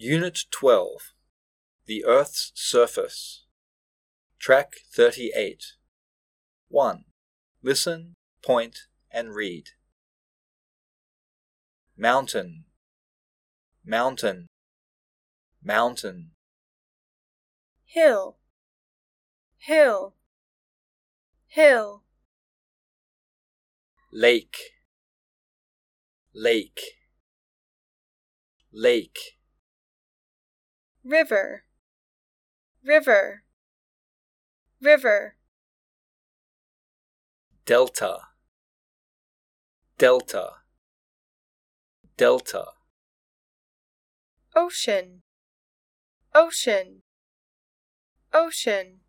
Unit 12. The Earth's Surface. Track 38. 1. Listen, point, and read. Mountain, mountain, mountain. Hill, hill, hill. Lake, lake, lake. River, river, river. Delta, delta, delta. Ocean, ocean, ocean.